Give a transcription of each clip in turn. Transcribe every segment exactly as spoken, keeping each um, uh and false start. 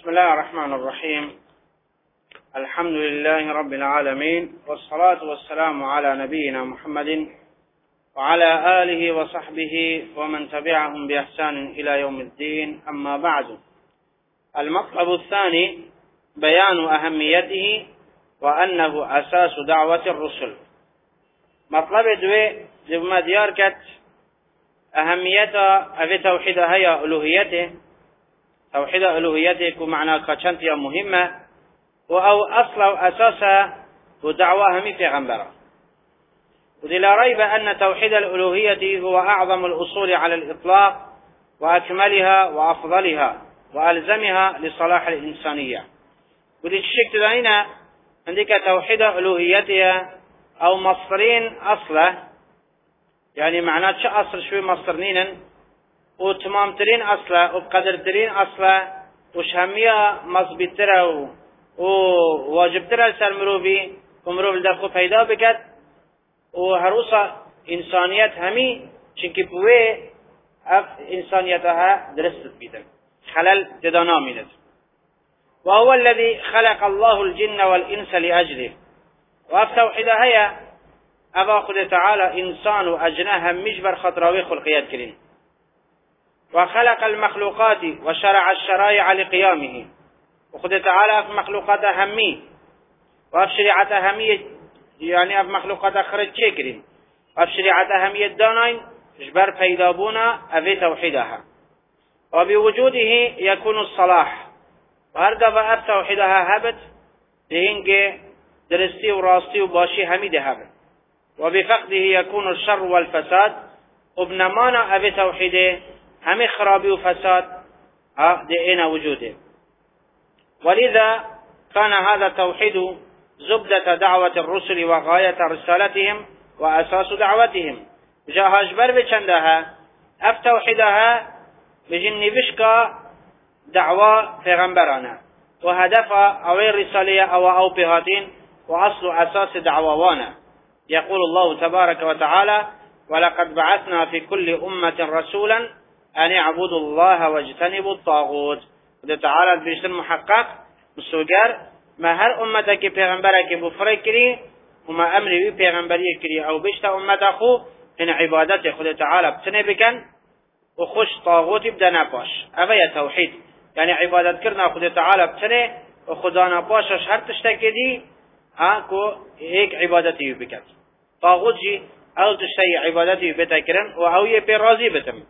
بسم الله الرحمن الرحيم. الحمد لله رب العالمين، والصلاة والسلام على نبينا محمد وعلى آله وصحبه ومن تبعهم بإحسان إلى يوم الدين. أما بعد، المطلب الثاني بيان أهميته وأنه أساس دعوة الرسل. مطلب دوي جمع ديار كت أهميته أفي توحيد هيا ألوهيته، توحيد ألوهيته كمعنى كشنتيا مهمة، وأو أصل وأساسها ودعواها من پیغمبره. وذي لا ريب أن توحيد الألوهية هو أعظم الأصول على الإطلاق وأكملها وأفضلها وألزمها لصلاح الإنسانية. وذي الشيء تدعينا عندك توحيد ألوهيتها أو مصرين أصله، يعني معناه شو أصل شوي مصرنين وتمام ترين أصله وبقدر ترين أصله وشهمية مصبت ترى وواجب ترى سرمروبي ومروب الدخو پیدا بكت وهروسا إنسانيت همي چنكي بوي اف إنسانيتها درست بيدن خلل تدانا ميند. وهو الذي خلق الله الجن والإنس لأجله. وأف توحيدها هي أبا خد تعالى إنسان وأجناها مجبر خطراوي خلقيات كرين، وخلق المخلوقات وشرع الشرائع لقيامه. وخد تعالى في مخلوقات همي وفي شريعة همية، يعني في مخلوقات خرج شكرين وفي شريعة همية دانين جبر فيدابونا أفي توحيدها. وبوجوده يكون الصلاح، وهرقا فأف توحيدها هبت لهنجي درستي وراستي وباشي هميد هبت. وبفقده يكون الشر والفساد، وبنمانا أفي توحيده همي خرابي وفساد دئنا وجوده. ولذا كان هذا التوحيد زبدة دعوة الرسل وغاية رسالتهم وأساس دعوتهم. جاها جبر بچندها اف توحيدها بجن بشكا دعوة پیغمبرانا وهدفها او الرسالية او او بهاتين وأصل أساس دعوانا. يقول الله تبارك وتعالى: ولقد بعثنا في كل أمة رسولا أن اعبدوا الله واجتنبوا الطاغوت. وده تعالى بيشتر محقق مسوگر ما هر امتك پیغمبرك بفرق كري وما امري پیغمبري كري او بيشتا امت اخو ان عبادت خود تعالى بتنه بكن وخش طاغوت بدنا باش. اوه توحيد يعني عبادت کرنا خود تعالى بتنه وخدانا باش شرط تشتكي دي ها کو هيك عبادتي بكت. طاغوت جي او تشتي عبادتي بتكرن او يه بي راضي بتم.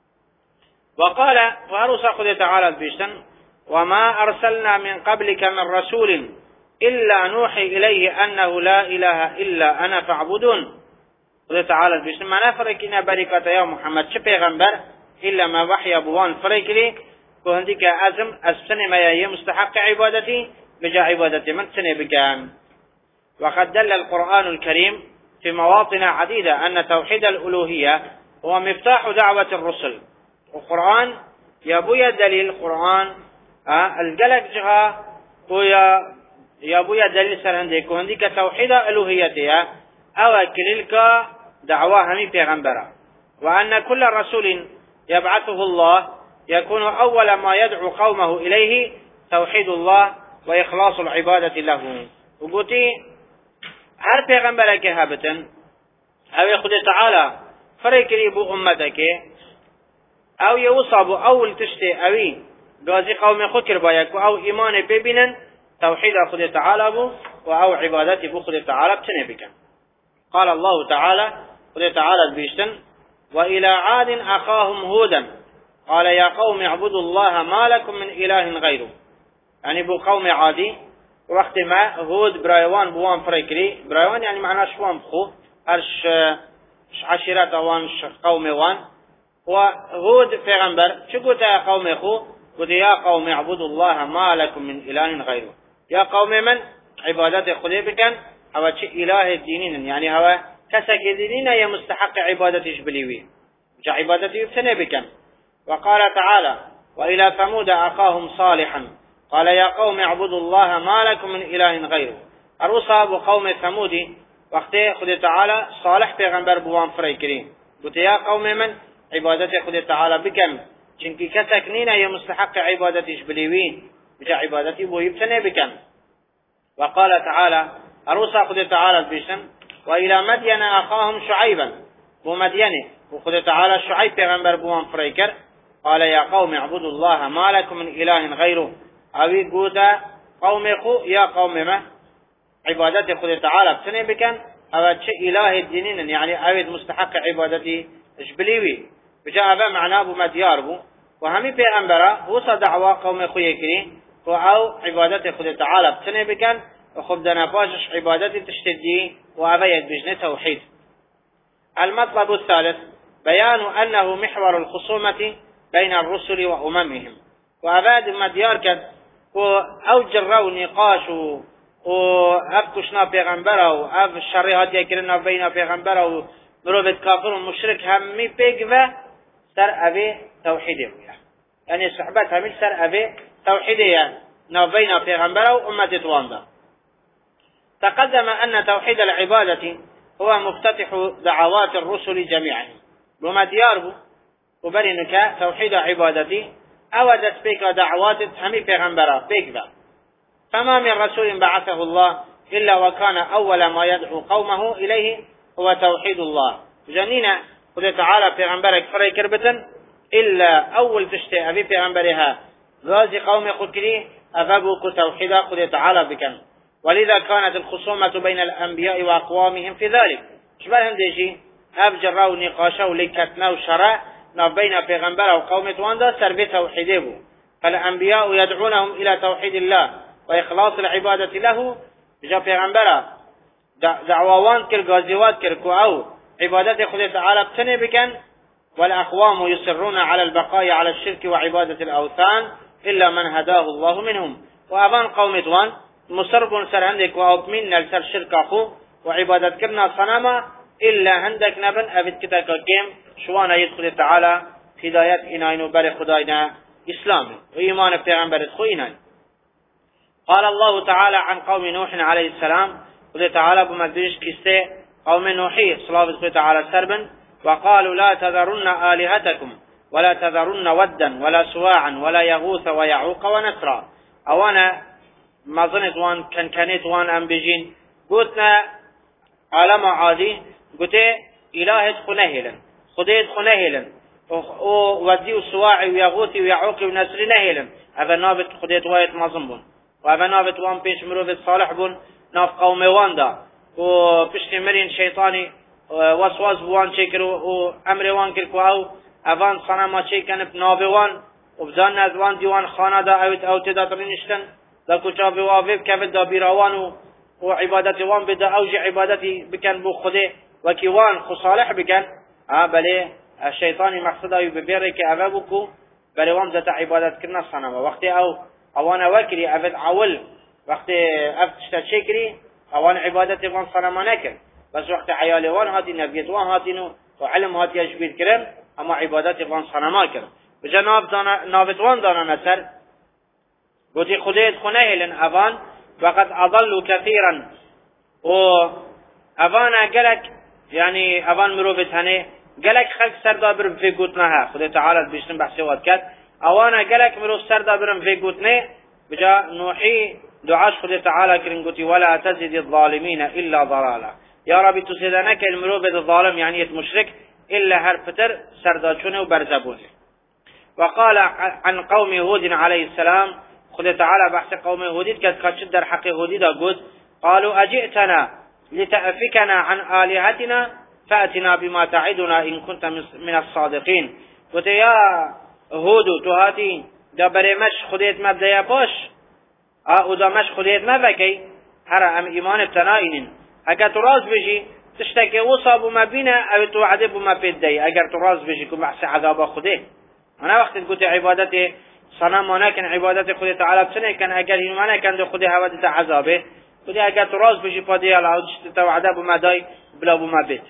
وقال وارسل خود تعالى بيشتن: وما أرسلنا من قبلك من رسول إلا نوحي إليه أنه لا إله إلا أنا فاعبدون. خود تعالى بيشتن ما نفرقنا بركة يا محمد شو پیغمبر إلا ما وحي أبوان فرق لي وهندك أزم السنة ما يهي مستحق عبادتي بجا عبادتي من سنة بكام. وقد دل القرآن الكريم في مواطن عديدة أن توحيد الألوهية هو مفتاح دعوة الرسل. القرآن يابويا دليل القرآن اه الجلك جها ويا يابويا دليل سرهندك وهندك توحيد الوهيتها او كللك دعوة همي پیغمبرا. وأن كل رسول يبعثه الله يكون أول ما يدعو قومه إليه توحيد الله وإخلاص العبادة له. وقلتي هر پیغمبرك هابتن او يخد تعالى فريكري بو أمتك او يوصابو اول تشتي اوي غازي قوم خود كربايك او ايمان ببينن توحيد خود تعالى بو او عبادتي بو خود تعالى بتنبك. قال الله تعالى خود تعالى بيشتن: وإلى عاد أخاهم هودا قال يا قوم اعبدوا الله ما لكم من إله غيره. يعني بو قوم عادي وقت ما هود برايوان بوان فريكري برايوان يعني معناه شوان بخو هرش عشيرات وان قوم وان وهود پیغمبر چه قلت يا قوم اخو؟ قلت يا قوم اعبدوا الله ما لكم من اله غيره. يا قوم من عبادت خدا بکن او چه اله دینین، يعني هو کسا دینین یا مستحق عبادتش بلیوی چه عبادتی يفتنه بکن. وقال تعالى: وإلى ثمود أخاهم صالحا قال يا قوم اعبدوا الله ما لكم من اله غيره. اروصا بقوم ثمودي وقت خدا تعالى صالح پیغمبر بوان فرای کریم قلت يا قوم من عبادت خود تعالى بكم چنکی کسک نینا یا مستحق عبادتش بلیوین بجا عبادتي بو يبتني بكن. وقال تعالى أروسا خد تعالى بيشن وإلى مدين أخاهم شعيبا بمدينه وخد تعالى شعيب پیغمبر بوان فريكر قال يا قوم اعبدوا الله ما لكم من إله غيره أوي قوتا قوم خو يا قوم ما عبادتي خد تعالى بتني بكن أو شيء إله الدينين يعني أويد مستحق عبادتي إشبليوي بجاء أبا معناه بمديار بو وهمي پیغمبره هو صدعوا قوم خو يكري و او عبادت خود تعالى بتنه بكن و خب دنا باشش عبادت تشتدي و ابيت بجنه توحيد. المطلب الثالث بيان انه محور الخصومة بين الرسل واممهم و اباد مديار كد و او جروا نقاش و افكشنا پیغمبره و اف شريعات يكرنا بين پیغمبره و مروبت كافر و مشرك همي بيگوه سر ابي توحيده يعني الصحبات همي سر ابي توحيدية نبين پیغمبر وأمة تواندا. تقدم أن توحيد العبادة هو مفتتح دعوات الرسل جميعا وما دياره وبرنك توحيد عبادتي أودت بك دعوات همي پیغمبر بك. فما من رسول بعثه الله إلا وكان أول ما يدعو قومه إليه هو توحيد الله. جنينا قد تعالى پیغمبرك فري كربتن إلا أول تشتي أبي پیغمبرها غازي قوم خكري أفبوك توحيدا قد تعالى بكن. ولذا كانت الخصومة بين الأنبياء وأقوامهم في ذلك شبالهم ديجي أبجر و نقاشا و لكتنا و شرع بين پیغمبر وقوم تواندا سربي توحيده. فالأنبياء يدعونهم إلى توحيد الله وإخلاص العبادة له بجا پیغمبر دعوان كر غازيوات كر كو أو عبادة خد تعالى بتني بكن. والأقوام يصرون على البقاء على الشرك وعبادة الأوثان إلا من هداه الله منهم. وأبان قوم دوان مصرب سر عندك وأطمين نلسر شرك أخو وعبادة كرنا صنما إلا عندك نبن أبد كتاك الكيم شوانا يدخل تعالى هداية إناين وبر خداينا إسلام وإيمان بتغنبر خويناين. قال الله تعالى عن قوم نوح عليه السلام قل تعالى بمدرش كسته قوم نوحي صلاة الله تعالى سربا وقالوا لا تذرن آلهتكم ولا تذرن ودا ولا سواعا ولا يغوث ويعوق ونسرا. أوانا ما ظنت وان كان كانت وان أم بجين قلتنا عالم عادي قلت إله ادخل نهلا خدي ادخل نهلا ودي وسواعي ويغوث ويعوق ونسر نهلا هذا نابت خدي توايت مظنبون وهذا نابت وان بيش مروفت صالح بون ناف قوم واندا وبشت مرين شيطاني وسواس بوان شكر وأمر وان كركو أو أفان صنما شيكن بنابوان وبزان نزوان ديوان خانه دا أوت أوت دا ترينشتن دا كوچا بوافيب كفت دا بيراوان وعبادتي وان بدا أوجي عبادتي بكن بو خده وكيوان خصالح بكن اه بلي الشيطاني مقصده يببيرك أفابوكو بلي وان ذات عبادت كرنا صنما وقت أو أوانا وكري أفت عول وقت أفتشت شكري أوان عبادتي وان صنما نكر بس وقت عيالي وان هاتي نبيت وان هاتينو وعلم هاتي يجبير كرن اما عبادت وان صنما كرن بجا نابت وان دانا نسر قلت خديت خنهلن أفان وقد أضلوا كثيرا و أفانا قلك يعني أفان مروفت هنه قلك خلق سردا برم في قوتناها خدي تعالى بيشتن بحثي وادكات أوانا قلك مروف سردا برم في قوتنه بجا نوحي دعاش خدي تعالى كرن قلت ولا تزد الظالمين إلا ضلالا يا ربي تسيدانك المروفت الظالم يعني مشرك إلا هرفتر سرداچونه وبرزبونه. وقال عن قوم هود عليه السلام خد تعالى بحث قوم هود كد قد در حق هود دا قد قالوا أجئتنا لتأفكنا عن آلهتنا فأتنا بما تعدنا إن كنت من الصادقين. قلت يا هود تهاتي دا برمش خديت مبدأ باش او دا مش خديت مبكي هرا ام إيمان ابتنائن اگر تراز بجي تشتكي وصاب ما بينا او توعدب ما بيدي اگر تراز بجي كم بحث عذاب خده. انا وقت قلت عبادتي صنم وانا كان عبادتي خده تعالى بسنه كان اگر هنوانا كان دو خده هودت عذابه قلت اگر تراز بجي پادي على توعدب ما داي بلا بما بيت.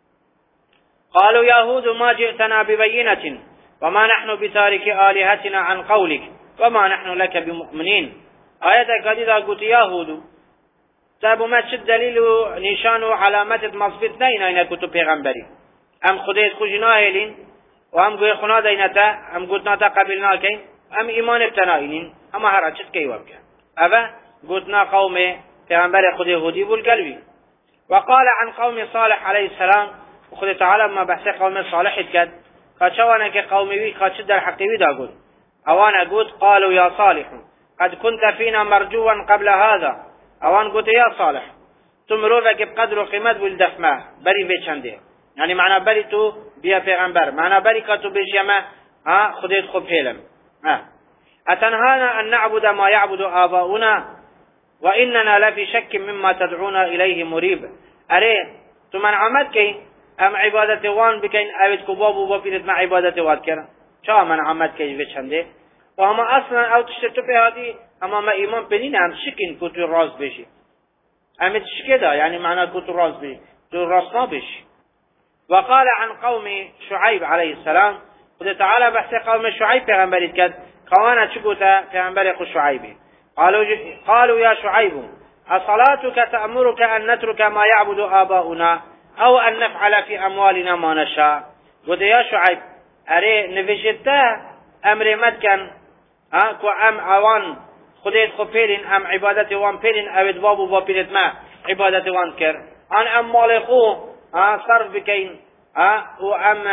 قالوا يا هود ما جئتنا ببينة وما نحن بتارك آلهتنا عن قولك وما نحن لك بمؤمنين. آياتك قديدة قلت يا هود تابو ما تشد دليل نشان وعلامات مصبت نين اين كنتو پیغمبري ام خديت خوشناهلين وام قوي خنا دينتا ام قلتنا تقبلنا كين ام ايمان ابتنائين اما هر چیز کی واب کرد اوه گوتنا قوم پیغمبر خود یهودی بول قلبی وقال عن قوم صالح علیه السلام خود تعالی ما بحث قوم صالح کرد کاچوانا که قومی کاچ در حقیقی دا گفت اوانا گفت قالوا یا صالح قد كنت فينا مرجوا قبل هذا اوان گفت یا صالح تو مروفه که بقدر و قیمت بول دفمه بری بچنده یعنی معنا بری تو بیا پیغمبر معنا بری که تو بجیمه ها خودت خوب پیلم ها اتنهانا ان نعبد ما يعبد آباؤنا واننا لفي شك مما تدعونا اليه مريب اره تو من عمد کی ام عبادت وان بکن اوید کباب و بپیرد ما عبادت واد کرن چا من عمد کی بچنده و هما اصلا او تشت تو پیادی اما ما ایمان بنین هم شکین که تو راز بشی اما شکه دا یعنی معنا که تو راز بشی تو راز نبشی وقال عن قوم شعيب عليه السلام خد تعالى بحث قوم شعيب پیغمبرید کرد قوانا چگوتا پیغمبر خود شعيبی قالوا قالوا يا شعيب اصلاتك تأمرك ان نترك ما يعبد آباؤنا او ان نفعل في اموالنا ما نشاء قد يا شعيب اره نوشته امر مدکن ها کو ام اوان خودت خو پیرین ام عبادت وان پیرین اوید بابو با پیرت ما عبادت وان کر ان ام مال خو صرف بکین و ام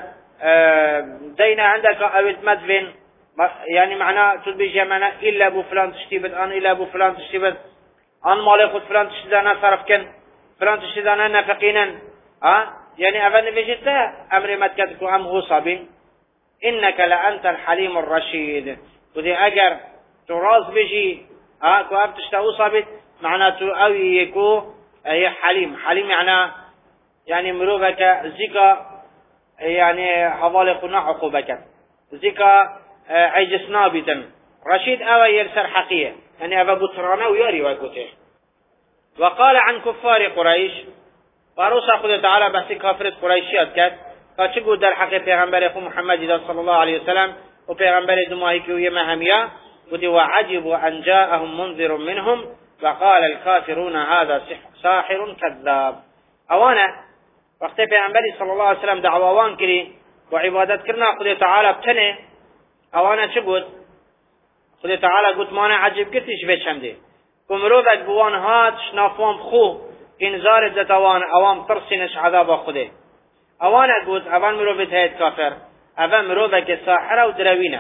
دین عندك اوید مدفن يعني معناه تبي معناه الا ابو فلان تشتيبت ان الا ابو فلان تشتيبت ان مال خود فلان تشتدانا صرف كن فلان تشتدانا نفقينا ها يعني افن بيجتا امر مدكت ام هو صابي انك لانت الحليم الرشيد ودي اجر تراز بيجي ها كو اب تشتاو صابت معناته او يكو هي حليم حليم يعني يعني مروبك زكا يعني حوالي قنا عقوبك زكا عجسنا بيتن رشيد او يرسر حقية يعني ابا بطرانه وياري وقته وقال عن كفار قريش فروسا خود تعالى بحث كافر قريشيات كات فچگو در حق پیغمبر خو محمد صلى الله عليه وسلم و پیغمبر دماهی که یما همیا ودي وعجبوا ان جاءهم منذر منهم وقال الكافرون هذا ساحر كذاب اوانا وقت پیغمبر صلى الله عليه وسلم دعوان کری و عبادت کرنا خود تعالى بتنه اوانا چه گفت خود تعالی گفت مانه عجب کتیش بچنده کمروبت بوان هات شنافوان خو انذار دتوان اوام ترسینش عذاب خوده اوانا گفت اوان مروبت هید کافر اوان مروبت که ساحره و دروینه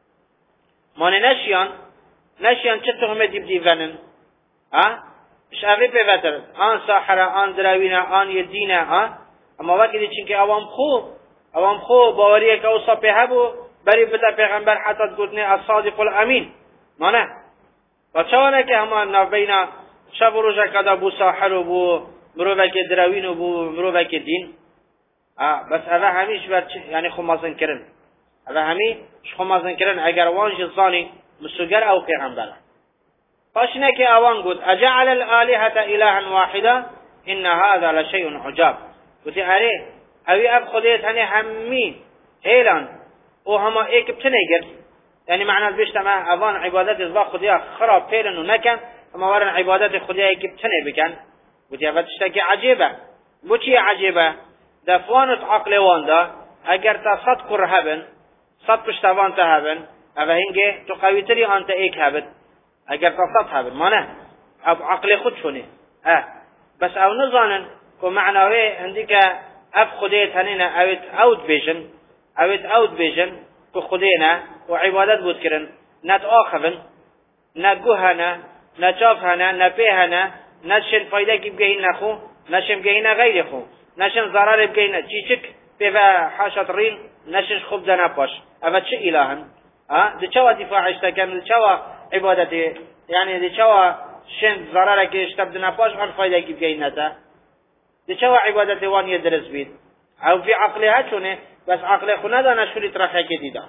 مانه نشیان نشیان چه تهمه دیب دیونن ها مش اوی پیوتر آن ساحره آن دروینه آن یدینه ها اما وقتی چنکه اوام خو اوام خو باوریه که اوصا پیهبو بری بتا پیغمبر حتی گوتنه الصادق الامین مانه و چوانه که همان نبینا شب و روژه کدا بو ساحر و بو مروبه که دروین و بو مروبه که دین بس اوه همیش بر یعنی خمازن کرن اوه همی خمازن کرن اگر وانش زانی مسوگر او پیغمبر پاشنه که اوان گوت اجعل الالهة الها واحده ان هذا لشيء عجاب گوتی اره اوی اب خودیت هنه همی هیلان او هما ایک بتنه گرد یعنی معنی بیشت ما اوان عبادت ازوا خودیا خراب پیرن و نکن اما ورن عبادت خودیا ایک بتنه بکن گوتی اول تشتاکی عجیبه بو چی عجیبه دفوانت عقل وان دا اگر تا صد کر هبن صد پشتوان تا هبن اوه هنگه تو قویتری آنتا ایک هبن اگر تا صد هبن مانه اب عقل خود شونه اه بس او نظانن که معناوه هندی که اب خودیت هنین اوید اود بیشن اوید اود بیشن که خودینا و عبادت بود کرن نت آخفن نگوهنا نچافهنا نپیهنا نشن فایده کی بگهی نخو نشن بگهی غیر خو نشن ضرر بگهی چیچک بیفا حاشت رین نشن خوب دنا پاش اوه چه الهن ها دی چوا دفاعش تکن دی چوا عبادتی یعنی دی چوا شن ضرر که اشتب دنا پاش آن فایده کی بگهی نتا دی چوا عبادتی وان یه درس بید او في عقلها چونه بس عقل خو ندانه شوری طرفه که دیده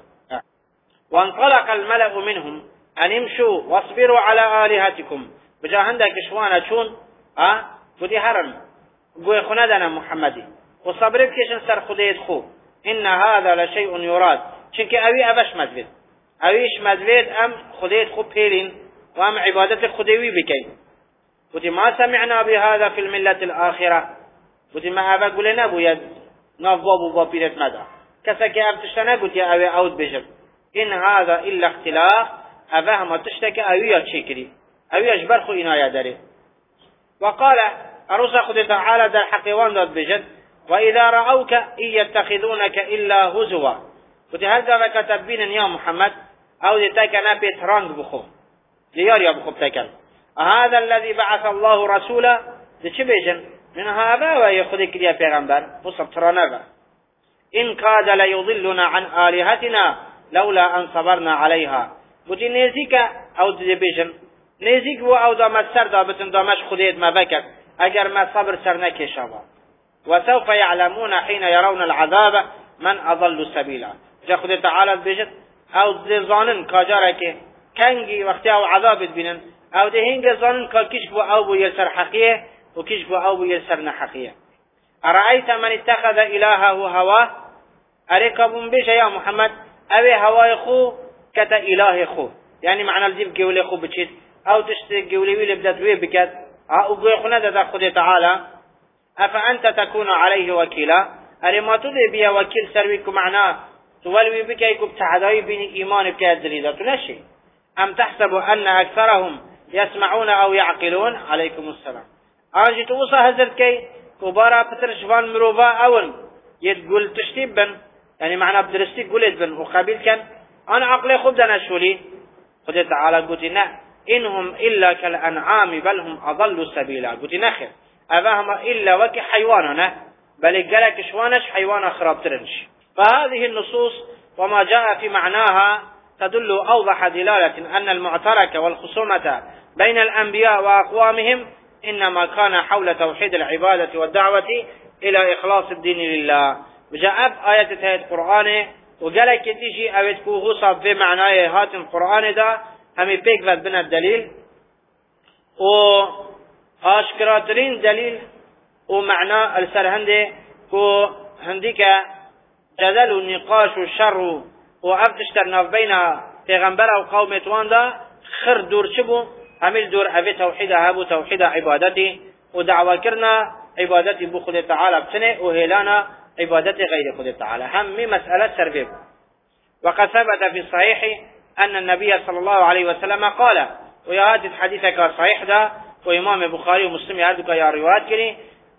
وانطلق الملأ منهم ان امشوا واصبروا على آلهتكم بجا هندك شوانا چون ها بودی هرن گوی خو ندانه محمدی و صبر بکشن سر خودیت خو ان هذا لشيء يراد چونکه اوی اوش مدوید اویش مدوید ام خودیت خو پیرین و ام عبادت خودیوی بکین بودی ما سمعنا بهذا في الملة الآخرة بودی ما اوه گوله نبوید ناف بابو با پیرت مدا کسا که اب تشتا نگوتی اوه اود بشد این هذا الا اختلاف أفهم تشتك أويا تشكري أويا جبرخو إنايا داري. وقال أرسى خد تعالى در حقوان داد بجد وإذا رأوك إن يتخذونك إلا هزوا قلت هل ذاك تبين يا محمد أو لتكنا بيترانج بخو ليار يا بخو بتكن هذا الذي بعث الله رسولا لتشبيجن من هذا ويخذك يا پیغمبر وصب ترانبا إن كاد ليضلنا عن آلهتنا لولا أن صبرنا عليها قلت نيزيك أو تبيجن نيزيك و أو دامت سر دابتن دامش خديت ما بكت أجر ما صبر سرنك شابا وسوف يعلمون حين يرون العذاب من أضل سبيلا جا خد تعالى بيجت أو دي ظانن كاجارك كنجي وقتها عذاب بينن أو دي هنگ ظانن كالكشف أو بو يسر حقية وكشف أو بو يسر نحقية أرأيت من اتخذ إلهه هواه أريكبون بيش يا محمد أبي هواي خو كتا إله خو يعني معنى الجيب قولي خو بچيت أو تشتري قولي ويلي بدأت ويه بكت أو قوي دا خد تعالى أفأنت تكون عليه وكيلا أري ما تدي بيا وكيل سرويك معناه تولوي بك يكب تعداي بين إيمان بك الدليل تنشي أم تحسب أن أكثرهم يسمعون أو يعقلون عليكم السلام أجي توصى هزر كي كبارا بترشفان مروفا أول يتقول تشتيب بن يعني معنى بدرستي قولت بن وقابل كان أنا عقلي خب دانا شولي خد تعالى قلتنا إنهم إلا كالأنعام بل هم أضل سبيلا قلتنا خير أفهم إلا وكي حيواننا بل قالك شوانش حيوان خراب ترنش. فهذه النصوص وما جاء في معناها تدل أوضح دلالة أن المعترك والخصومة بين الأنبياء وأقوامهم إنما كان حول توحيد العبادة والدعوة إلى إخلاص الدين لله. وجاء آية هذه القرآن وقالك تيجي أبتكو غصب في معناه هات القرآن دا هم بيكفت بنا الدليل و آشکراترین دلیل و معنا السرهنده کو هندیک جدل و نقاش و شر و افتشتر ناف بین پیغمبر و قوم تواندا خر دور چبو همیل دور اوی توحید هبو توحید عبادتی و دعوه کرنا عبادتی بو خود تعالی بتنه و هیلانا عبادت غیر خود تعالی همی مسئله سربیب. وقد ثبت في الصحيح أن النبي صلى الله عليه وسلم قال ويهات حديثك صحيح ده وإمام بخاري ومسلم يعدك يا روايات كني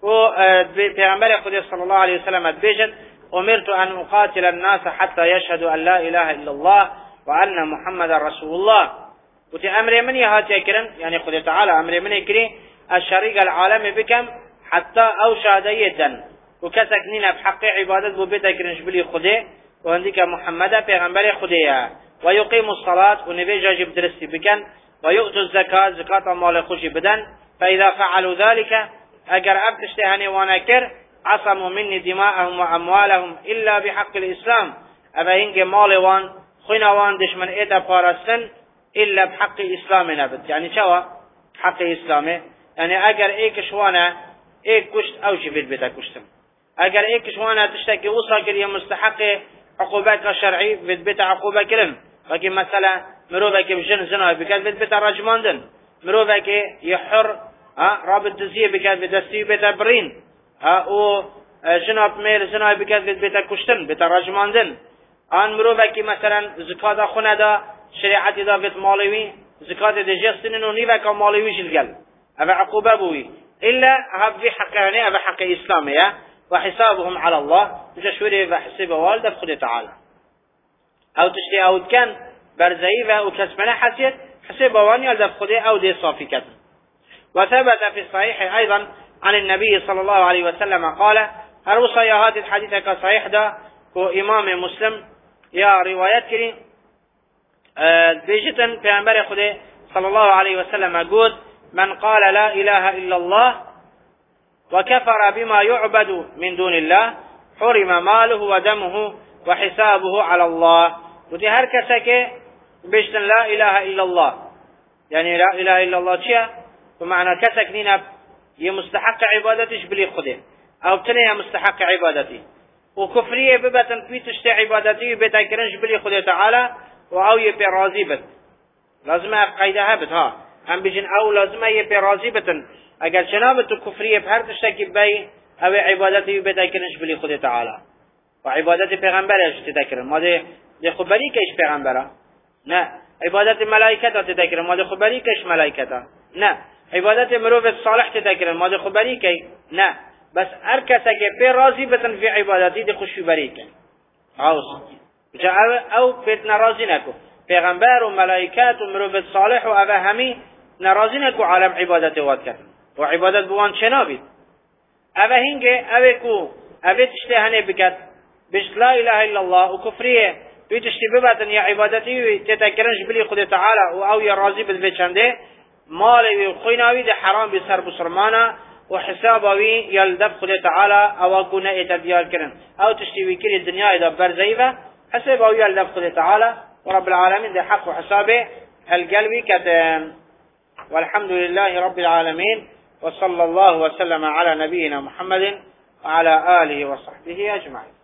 وبيغمبر خدي صلى الله عليه وسلم بيجن أمرت أن أقاتل الناس حتى يشهدوا أن لا إله إلا الله وأن محمد رسول الله وتي أمر من يهات يكرن يعني خدي تعالى أمر من يكري الشريك العالم بكم حتى أو شهادية وكسكنين بحق عبادة ببيت كرنش بلي خدي وعندك محمد بيغمبر خدي ويقيم الصلاة ونبي جاجب درسي بكن ويؤتوا الزكاة زكاة مال خوشي بدن فإذا فعلوا ذلك أجر أبتشتهني ونكر عصموا مني دماءهم وأموالهم إلا بحق الإسلام أبهنج مال وان خينا وان دشمن إيدا بارستن إلا بحق إسلام نبت يعني شوا حق إسلامي يعني أجر إيك شوانا إيك كشت أو شفيت بيتا كشتم أجر إيك شوانا تشتكي وصا كريا مستحق عقوبات شرعي في بيتا عقوبة كلم لكن مثلا مروفك بجن زنا بكاد بيت رجماندن مروفك يحر ها رابط دزيه بكاد بدستي بيت برين ها او جناب ميل زنا بكاد بيت كشتن بيت رجماندن ان مروفك مثلا زكاه خونه دا شريعه دا بيت مالوي زكاه دجستن انه نيفك مالوي جلقل ابا عقوبه بوي الا هب في حقاني ابا حق اسلاميه وحسابهم على الله تشوري بحسب والد خد تعالى او تشتي او كان برزيفة وكسبنا حسيت حسب واني الدف خده أو دي صافي كتن. وثبت في الصحيح أيضا عن النبي صلى الله عليه وسلم قال أروصى يا هات الحديث كصحيح ده كو إمام مسلم يا روايات كري أه بيجتن في أنبار خده صلى الله عليه وسلم قد من قال لا إله إلا الله وكفر بما يعبد من دون الله حرم ماله ودمه وحسابه على الله. ودي هر كسك بيشتن لا إله إلا الله يعني لا إله إلا الله شيء ومعنى كسك نينا يمستحق عبادتش بلي خده أو تنيا مستحق عبادتي وكفرية ببتن بيتشت عبادتي بتكرنش بلي خده تعالى وأو يبي راضي بت لازم قيدها بت ها هم بيجن أو لازم يبي راضي بتن أجل شنابت الكفرية بهر تشتكي بي أو عبادتي بتكرنش بلي خده تعالى وعبادتي پیغمبرش تذكرن ما ده ده خبری کهش پیغمبره نه عبادت ملائکت تذکر مال خبری کش ملائکت نه عبادت مروف صالح تذکر مال خبری کی نه بس هر کسی که پی راضی بتن فی عبادتی دی خوشی بری کن عاوز جا او پیت نراضی نکو پیغمبر و ملائکت و مروف صالح و اوه همی نراضی نکو عالم عبادت واد کرد و عبادت بوان چنا بید اوه هنگه اوه کو اوه تشته هنه بکد بشت لا اله الا الله و کفریه توی تشتی ببتن یا عبادتی تتکرنش بلی خود تعالی و او یا راضی بد بچنده مالوی و خویناوی ده حرام بی سر بسرمانا و حسابوی یلدب خود تعالی او اکو نه اتدیال کرن او تشتی وکری دنیا دا برزیفه حسابوی یلدب خود تعالی و رب العالمین ده حق و حسابه القلبي كتم والحمد لله رب العالمين وصلى الله وسلم على نبينا محمد وعلى آله وصحبه أجمعين.